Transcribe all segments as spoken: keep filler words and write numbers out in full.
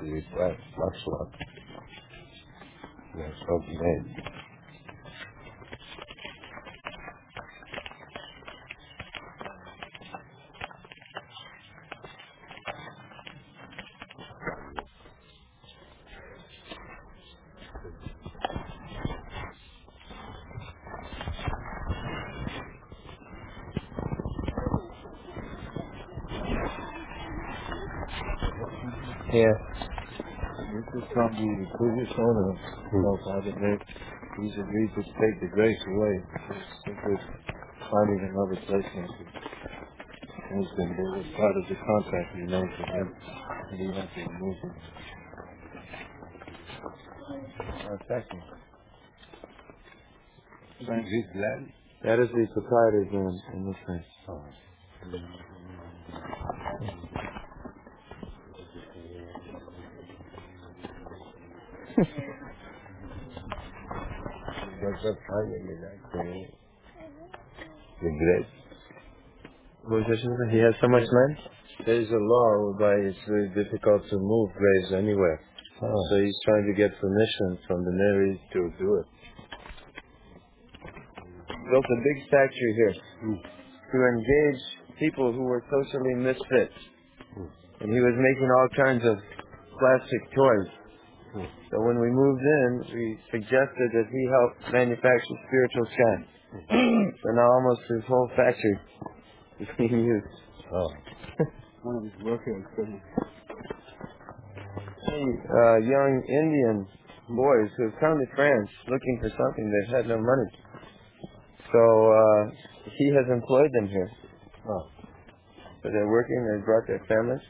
request. That's what. That's okay. Yeah. This is from the previous owner of Father Nick. He's agreed to take the grace away. Simply finding another placement. He's been there as part of the contract he made with him. And he wants to remove him. One second. He's glad. That is the proprietor's room in this thing. Oh. What's up, finally, that thing? The grace. What was this? He has so much land? There's a law whereby it's very difficult to move graves anywhere. Oh. So he's trying to get permission from the Mary to do it. Built a big factory here Mm. to engage people who were socially misfit. Mm. And he was making all kinds of plastic toys. Mm. So when we moved in, we suggested that he help manufacture Spiritual Sky. Mm. So now almost his whole factory is being used. Oh. One of his workers said, Hey, uh, young Indian boys who have come to France looking for something, they've had no money. So uh, he has employed them here. oh. So they're working, they brought their families.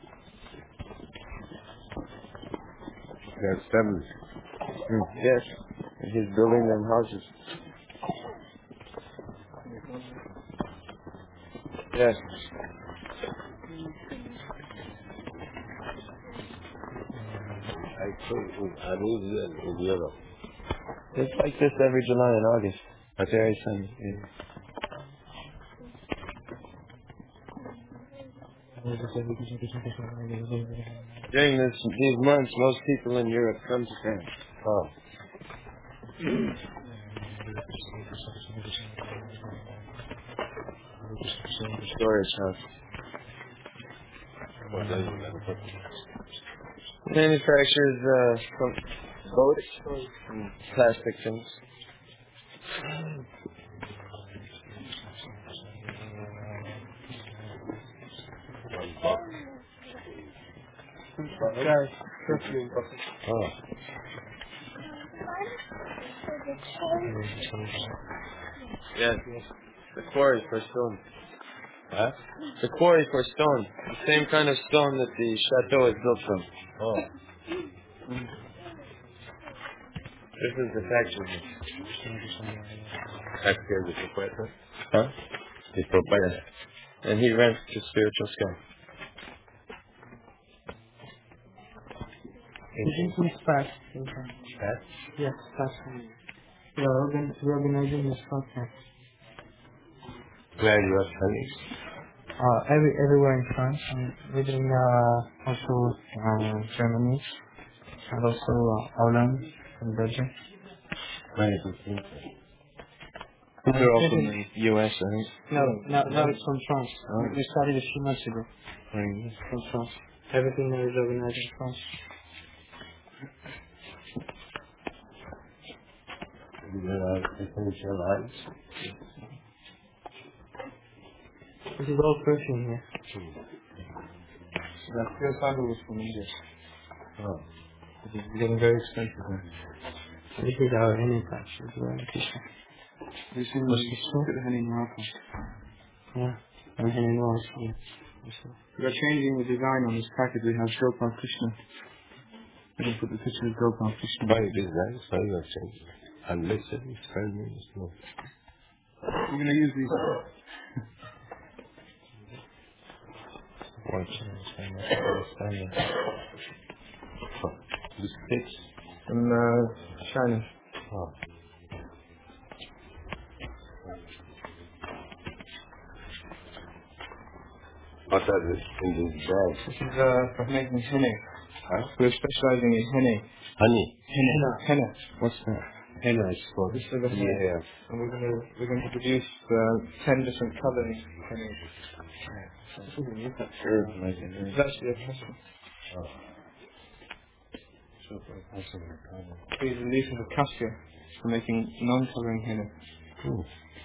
That's family. Mm. Yes. And he's building them houses. Yes. I think I live here in Europe. It's like this every July and August. That's Very sunny. Yeah. During this, these months, most people in Europe come to France. Oh. Storage house. What does it matter? Manufactures uh, some boats and plastic things. Oh. Yes. The quarry for stone. Huh? The quarry for stone. The same kind of stone that the chateau is built from. Oh. This is the factory. That's here the proprietor? Huh? The proprietor. And he rents to Spiritual Sky. This is fast. Huh? Yes, fast. We are organ- reorganizing this conference. Where you are standing? Uh, every, everywhere in France, and within uh, also uh, Germany, and also uh, Holland and Belgium. Where is it? They're all from the U S, I think. No, no, no, it's from France. Oh. We started a few months ago Right. from France. Everything there is organized in France. There are essential lines. This is all perfume here. The pure sandal is from India. Oh. It is getting very expensive now. This is our honey patch. This is our kitchen. This is the honey Morocco. Yeah, and honey Morocco. Yeah. We are changing the design on this packet. We have Gopal Krishna. We can put the picture of Gopal Krishna. Why it is that? Why you are changing? Unless it is friendly, it's not. We're going to use these. Oh. The sticks. From uh, China. Oh. What's that in this bag? This is uh, for making henna. Huh? We're specializing in henna. Honey. Henna. Henna. What's that? Henna is for This is the henna. yeah. And we're gonna we're gonna produce uh, ten different colors henna. Sure. It's actually a custom. These are leaves of cassia for making non-coloring henna. Cool.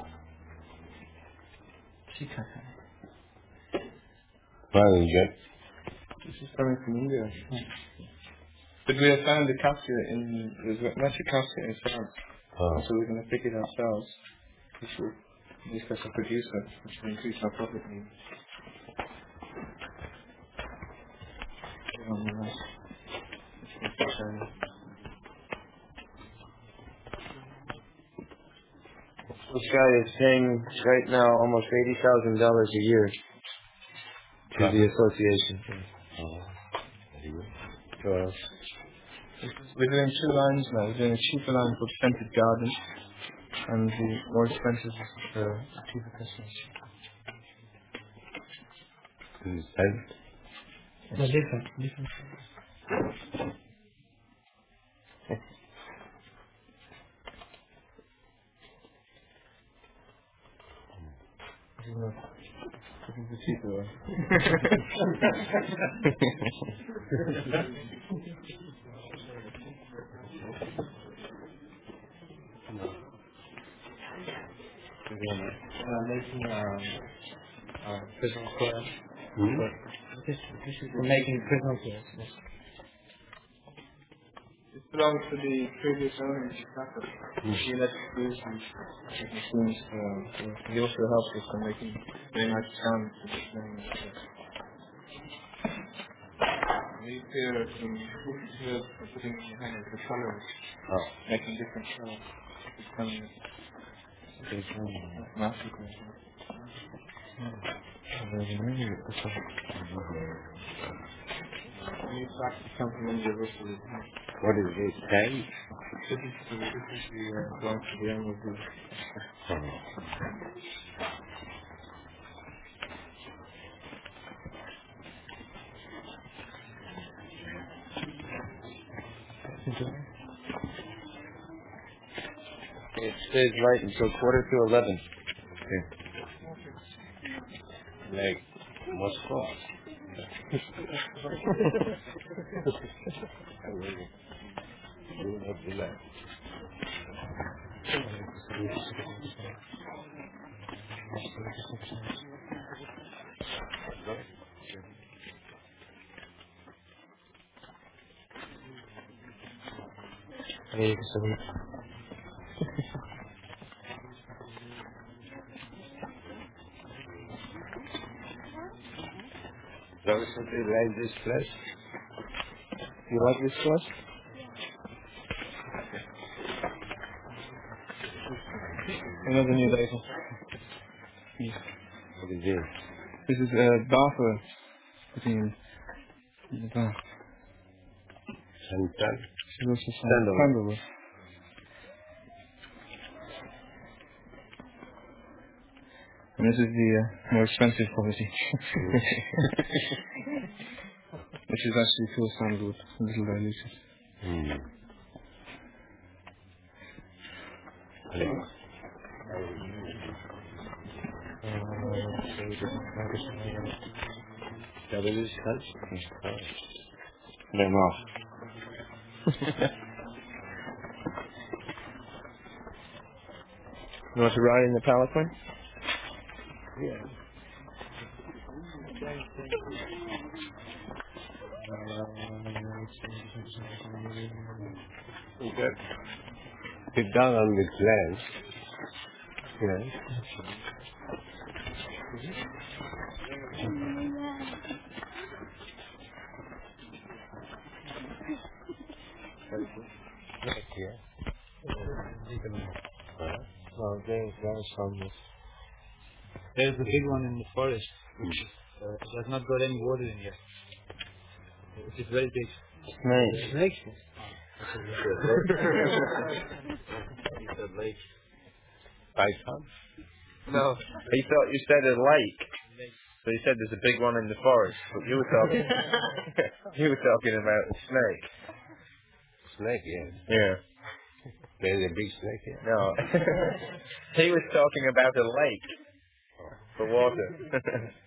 Where is it? This is coming from India. But we have found the cassia in, there's much cassia in France. Oh. So we're going to pick it ourselves. Which will make us a producer, which will increase our profit maybe. This guy is paying right now almost eighty thousand dollars a year to the association. Oh. So, we're doing two lines now. We're doing a cheaper line called Scented Garden, and the more expensive is the cheaper Christmas. this is ten. No, different, different. This is the cheaper one. Uh, making um, uh, Christmas clothes. Hmm? This, this is for making Christmas clothes. This belongs to the previous owner in Chicago. He let us do some machines. Uh, he also helps us in making very nice sounds. These here are some here for putting in your hand the colors, Oh. making different colors. It's coming masterful. These facts come from India originally. What is this? Ten? This is the this is the uh, belongs to the owner of the. Oh. It stays light until quarter to eleven. Okay. Like Moscow. Do not relax. That was something like this flesh. You like this sauce? Another new label. What is this? This is a uh, bathroom. Putting in the bath. Santan? This is also some Sandalwood. sandalwood. And this is the uh, more expensive quality. This is actually pure sandalwood, a little diluted. Hmm. That is touch? Them off. You want to ride in the palanquin? Yeah. Okay. Sit down on the glass. Yes. Yeah. Well, there's, there's some. There's a big one in the forest, which uh, does not got any water in here. It is very big. Snake. Snake? Python? No. I thought you said a lake. So you said there's a big one in the forest, but you were talking, you were talking about a snake. Snake, yeah. Yeah. There's a big snake here. No. He was talking about a lake for water.